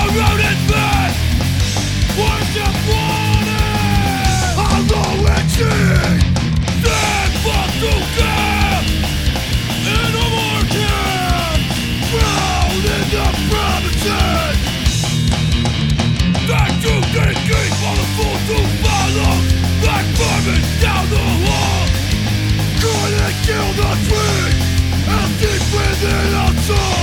corroded man, worship wanted. Hollow and cheat, dead fuck to care. In a more camp, drowned in the promises. Back to getting keep all the fools to follow. Like vermin down the hall. Trying to kill the tree, and deep within our soul.